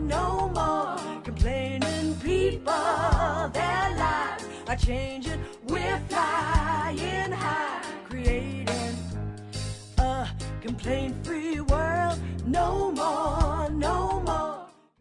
no more complaining people. Their lives are changing. We're flying high, creating a complaint-free world. No more, no more.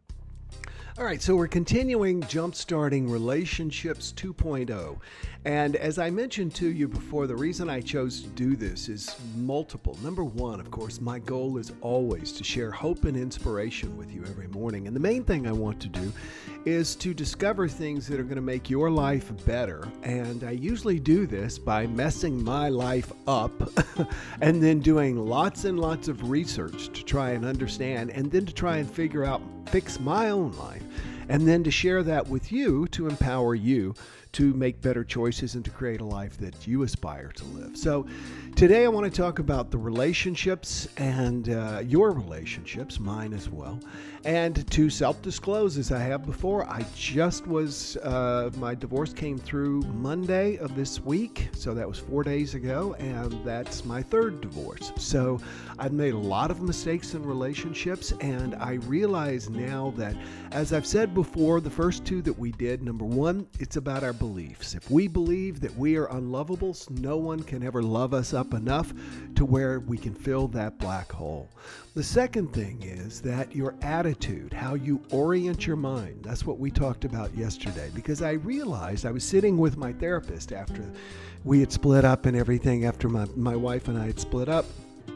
All right, so we're continuing Jumpstarting Relationships 2.0. And as I mentioned to you before, the reason I chose to do this is multiple. Number one, of course, my goal is always to share hope and inspiration with you every morning. And the main thing I want to do is to discover things that are going to make your life better. And I usually do this by messing my life up and then doing lots and lots of research to try and understand and then to try and fix my own life. And then to share that with you to empower you to make better choices and to create a life that you aspire to live. So today I want to talk about the relationships and your relationships, mine as well. And to self-disclose, as I have before, I just was, my divorce came through Monday of this week. So that was 4 days ago, and that's my third divorce. So I've made a lot of mistakes in relationships, and I realize now that, as I've said before, the first two that we did, number one, it's about our beliefs. If we believe that we are unlovable, no one can ever love us up enough to where we can fill that black hole. The second thing is that your attitude, how you orient your mind, that's what we talked about yesterday, because I realized I was sitting with my therapist after we had split up and everything, after my wife and I had split up.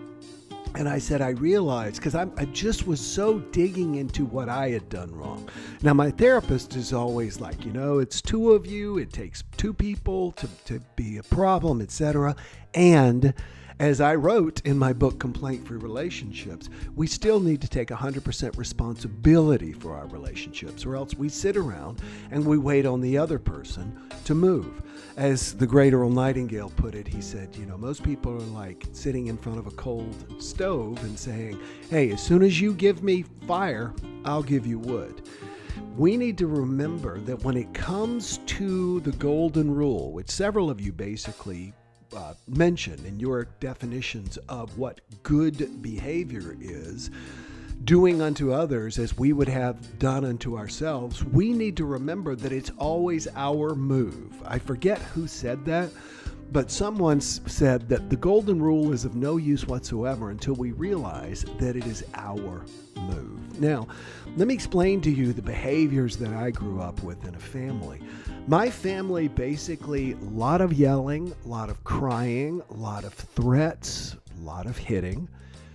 And I said, I realized, because I just was so digging into what I had done wrong. Now, my therapist is always like, it's two of you. It takes two people to be a problem, etc. And as I wrote in my book, Complaint-Free Relationships, we still need to take 100% responsibility for our relationships, or else we sit around and we wait on the other person to move. As the great Earl Nightingale put it, he said, most people are like sitting in front of a cold stove and saying, hey, as soon as you give me fire, I'll give you wood. We need to remember that when it comes to the golden rule, which several of you basically mentioned in your definitions of what good behavior is, doing unto others as we would have done unto ourselves, we need to remember that it's always our move. I forget who said that, but someone said that the golden rule is of no use whatsoever until we realize that it is our move. Now, let me explain to you the behaviors that I grew up with in a family. My family, basically, a lot of yelling, a lot of crying, a lot of threats, a lot of hitting.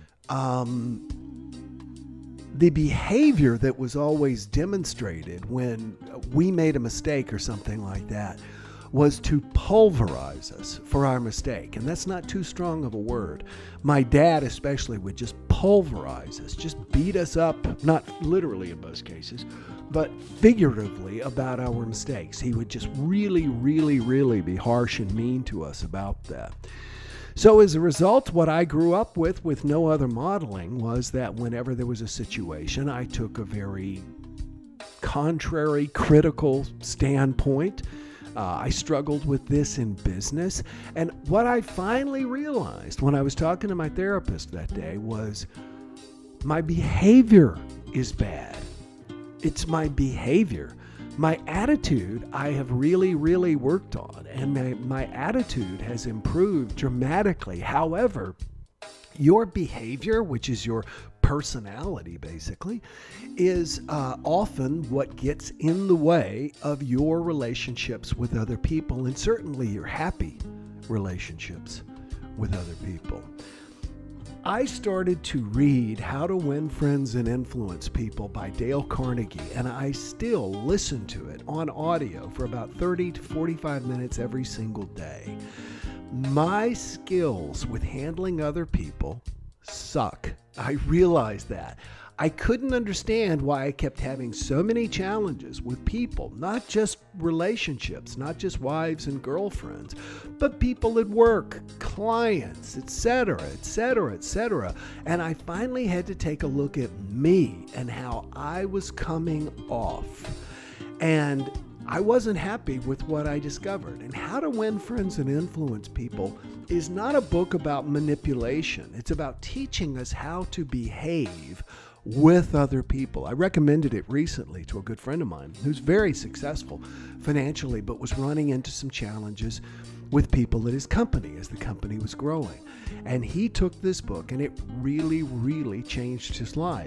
The behavior that was always demonstrated when we made a mistake or something like that was to pulverize us for our mistake. And that's not too strong of a word. My dad especially would just pulverize us, just beat us up, not literally in most cases, but figuratively about our mistakes. He would just really, really, really be harsh and mean to us about that. So as a result, what I grew up with no other modeling, was that whenever there was a situation, I took a very contrary, critical standpoint. I struggled with this in business. And what I finally realized when I was talking to my therapist that day was my behavior is bad. It's my behavior. My attitude I have really, really worked on, and my attitude has improved dramatically. However, your behavior, which is your personality basically, is often what gets in the way of your relationships with other people, and certainly your happy relationships with other people. I started to read How to Win Friends and Influence People by Dale Carnegie, and I still listen to it on audio for about 30 to 45 minutes every single day. My skills with handling other people suck. I realized that. I couldn't understand why I kept having so many challenges with people, not just relationships, not just wives and girlfriends, but people at work, clients, etc., etc., etc. And I finally had to take a look at me and how I was coming off. And I wasn't happy with what I discovered. And How to Win Friends and Influence People is not a book about manipulation. It's about teaching us how to behave with other people. I recommended it recently to a good friend of mine who's very successful financially, but was running into some challenges with people at his company as the company was growing. And he took this book, and it really, really changed his life.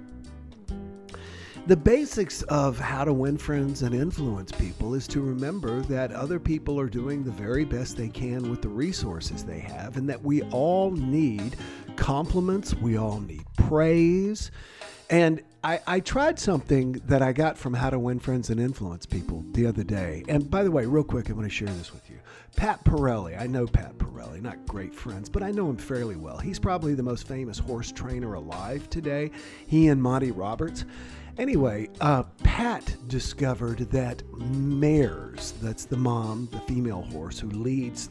The basics of how to win friends and influence people is to remember that other people are doing the very best they can with the resources they have, and that we all need compliments, we all need praise. And I tried something that I got from How to Win Friends and Influence People the other day. And by the way, real quick, I want to share this with you. Pat Pirelli. I know Pat Pirelli, not great friends, but I know him fairly well. He's probably the most famous horse trainer alive today. He and Monty Roberts. Anyway, Pat discovered that mares, that's the mom, the female horse who leads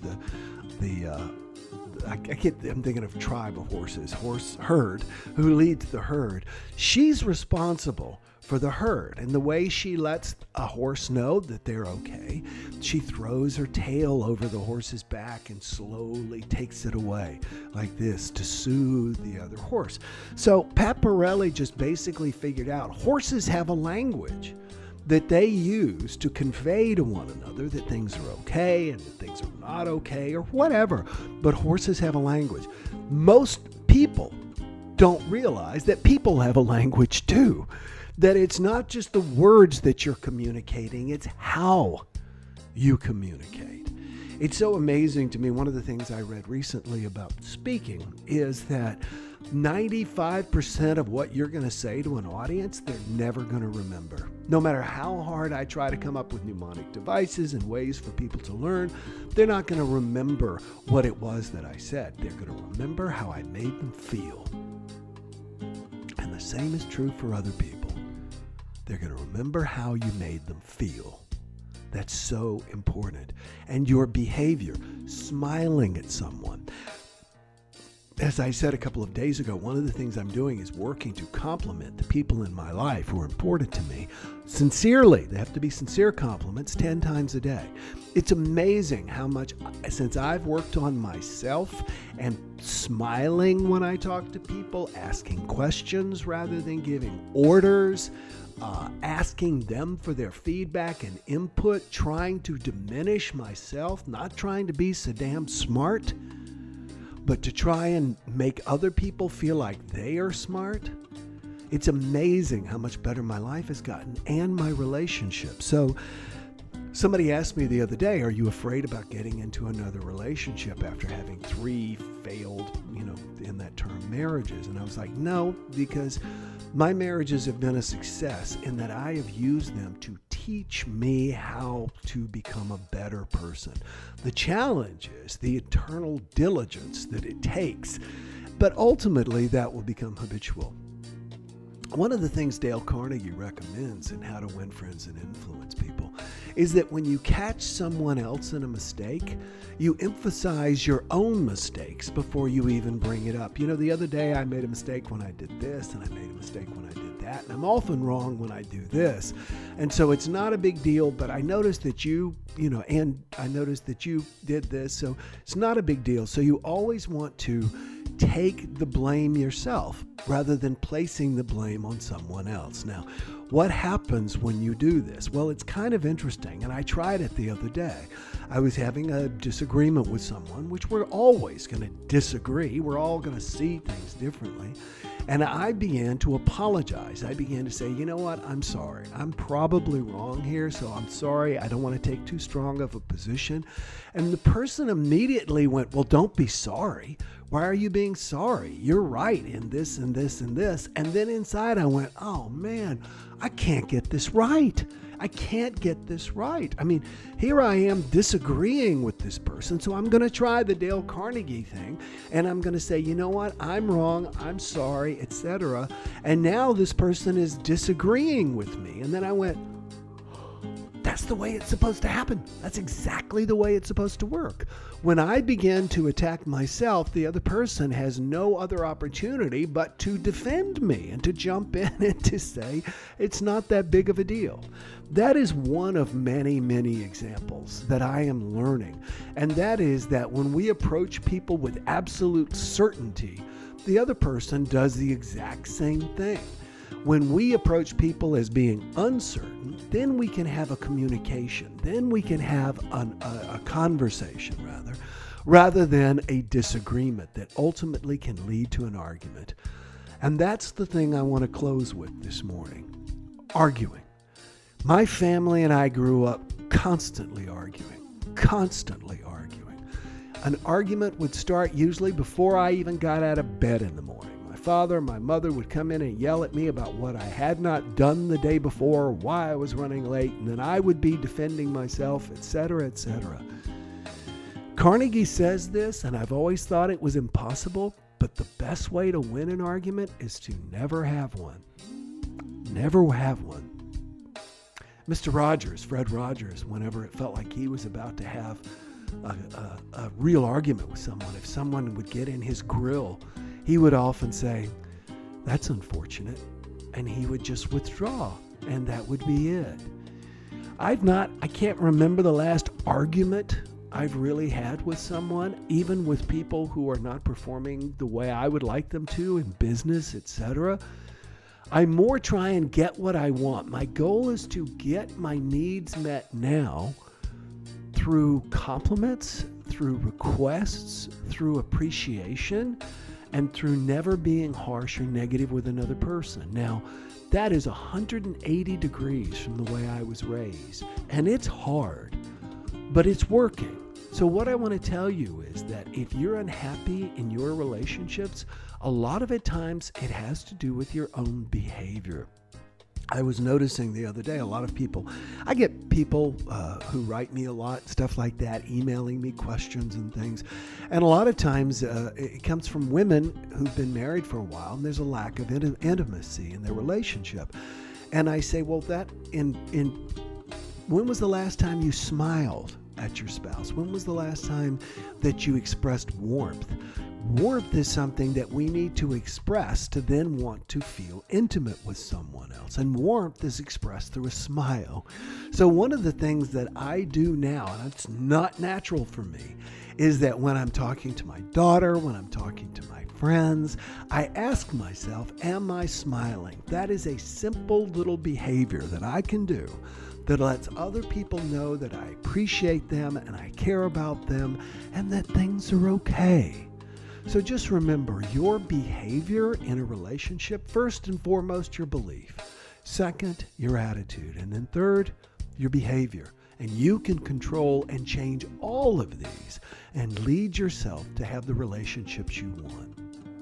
I'm thinking of tribe of horses, horse herd, who leads the herd. She's responsible for the herd. And the way she lets a horse know that they're okay, she throws her tail over the horse's back and slowly takes it away like this to soothe the other horse. So Pat Pirelli just basically figured out horses have a language that they use to convey to one another that things are okay and that things are not okay or whatever. But horses have a language. Most people don't realize that people have a language too. That it's not just the words that you're communicating, it's how you communicate. It's so amazing to me. One of the things I read recently about speaking is that 95% of what you're going to say to an audience, they're never going to remember. No matter how hard I try to come up with mnemonic devices and ways for people to learn, they're not going to remember what it was that I said. They're going to remember how I made them feel. And the same is true for other people. They're going to remember how you made them feel. That's so important. And your behavior, smiling at someone. As I said a couple of days ago, one of the things I'm doing is working to compliment the people in my life who are important to me sincerely. They have to be sincere compliments 10 times a day. It's amazing how much, since I've worked on myself and smiling when I talk to people, asking questions rather than giving orders, asking them for their feedback and input, trying to diminish myself, not trying to be so damn smart, but to try and make other people feel like they are smart. It's amazing how much better my life has gotten and my relationship. So somebody asked me the other day, are you afraid about getting into another relationship after having 3 failed, in that term, marriages? And I was like, no, because my marriages have been a success in that I have used them to teach me how to become a better person. The challenge is the eternal diligence that it takes, but ultimately that will become habitual. One of the things Dale Carnegie recommends in How to Win Friends and Influence People is that when you catch someone else in a mistake, you emphasize your own mistakes before you even bring it up. The other day I made a mistake when I did this, and I made a mistake when I did that, and I'm often wrong when I do this. And so it's not a big deal, but I noticed that and I noticed that you did this, so it's not a big deal. So you always want to take the blame yourself rather than placing the blame on someone else. Now, what happens when you do this? Well, it's kind of interesting, and I tried it the other day. I was having a disagreement with someone, which we're always going to disagree. We're all going to see things differently. And I began to apologize. I began to say, you know what? I'm sorry. I'm probably wrong here, so I'm sorry. I don't want to take too strong of a position. And the person immediately went, well, don't be sorry. Why are you being sorry? You're right in this and this and this. And then inside I went, oh man, I can't get this right. I can't get this right. I mean, here I am disagreeing with this person, so I'm going to try the Dale Carnegie thing, and I'm going to say, you know what, I'm wrong, I'm sorry, etc. And now this person is disagreeing with me. And then I went, that's the way it's supposed to happen. That's exactly the way it's supposed to work. When I begin to attack myself, the other person has no other opportunity but to defend me and to jump in and to say it's not that big of a deal. That is one of many, many examples that I am learning. And that is that when we approach people with absolute certainty the other person does the exact same thing. When we approach people as being uncertain, then we can have a communication. Then we can have a conversation, rather than a disagreement that ultimately can lead to an argument. And that's the thing I want to close with this morning. Arguing. My family and I grew up constantly arguing. An argument would start usually before I even got out of bed in the morning. My father and my mother would come in and yell at me about what I had not done the day before, or why I was running late, and then I would be defending myself, etc., etc. Carnegie says this, and I've always thought it was impossible, but the best way to win an argument is to never have one. Never have one. Mr. Rogers, Fred Rogers, whenever it felt like he was about to have a real argument with someone, if someone would get in his grill, he would often say, "That's unfortunate," and he would just withdraw, and that would be it. I can't remember the last argument I've really had with someone, even with people who are not performing the way I would like them to in business, etc. I more try and get what I want. My goal is to get my needs met now through compliments, through requests, through appreciation, and through never being harsh or negative with another person. Now, that is 180 degrees from the way I was raised, and it's hard, but it's working. So what I want to tell you is that if you're unhappy in your relationships, a lot of it times it has to do with your own behavior. I was noticing the other day, a lot of people, I get people who write me a lot, stuff like that, emailing me questions and things. And a lot of times it comes from women who've been married for a while, and there's a lack of intimacy in their relationship. And I say, well, when was the last time you smiled at your spouse? When was the last time that you expressed warmth? Warmth is something that we need to express to then want to feel intimate with someone else. And warmth is expressed through a smile. So one of the things that I do now, and it's not natural for me, is that when I'm talking to my daughter, when I'm talking to my friends, I ask myself, am I smiling? That is a simple little behavior that I can do that lets other people know that I appreciate them and I care about them and that things are okay. So just remember, your behavior in a relationship, first and foremost, your belief. Second, your attitude. And then third, your behavior. And you can control and change all of these and lead yourself to have the relationships you want.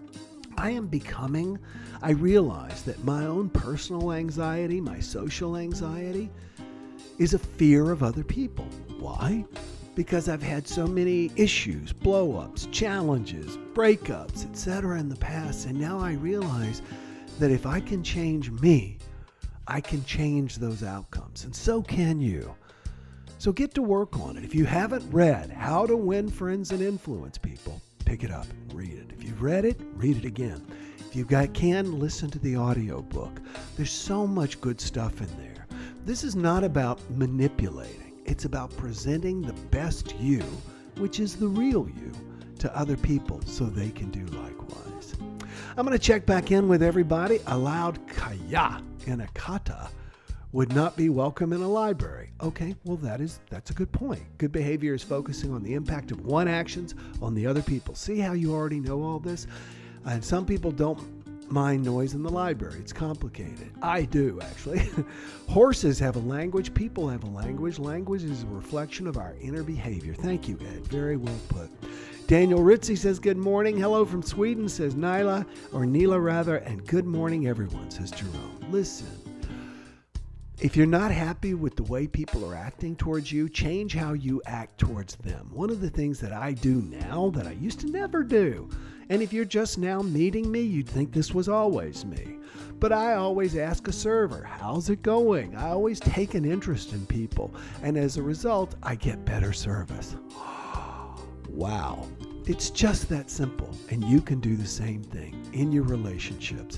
I realize that my own personal anxiety, my social anxiety, is a fear of other people. Why? Because I've had so many issues, blow-ups, challenges, breakups, etc. in the past, and now I realize that if I can change me, I can change those outcomes, and so can you. So get to work on it. If you haven't read How to Win Friends and Influence People, pick it up and read it. If you've read it, read it again. If you can, listen to the audio book. There's so much good stuff in there. This is not about manipulating. It's about presenting the best you, which is the real you, to other people so they can do likewise. I'm going to check back in with everybody. A loud kaya in a kata would not be welcome in a library. Okay, well that's a good point. Good behavior is focusing on the impact of one actions on the other people. See how you already know all this? And some people don't mind noise in the library. It's complicated. I do, actually. Horses have a language. People have a language. Language is a reflection of our inner behavior. Thank you, Ed. Very well put. Daniel Ritzy says, good morning. Hello from Sweden, says Nila, and good morning, everyone, says Jerome. Listen, if you're not happy with the way people are acting towards you, change how you act towards them. One of the things that I do now that I used to never do, and if you're just now meeting me, you'd think this was always me. But I always ask a server, how's it going? I always take an interest in people. And as a result, I get better service. Wow. It's just that simple. And you can do the same thing in your relationships.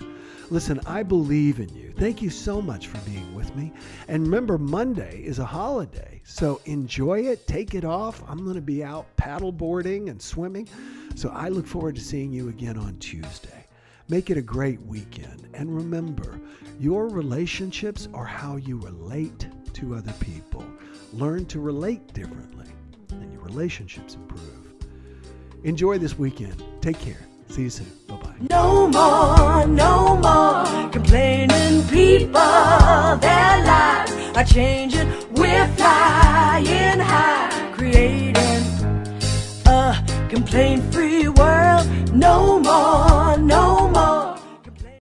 Listen, I believe in you. Thank you so much for being with me. And remember, Monday is a holiday, so enjoy it. Take it off. I'm going to be out paddleboarding and swimming, so I look forward to seeing you again on Tuesday. Make it a great weekend. And remember, your relationships are how you relate to other people. Learn to relate differently, and your relationships improve. Enjoy this weekend. Take care. See you soon. Bye-bye. No more complaining people. Their lives are changing. We're flying high, creating a complaint-free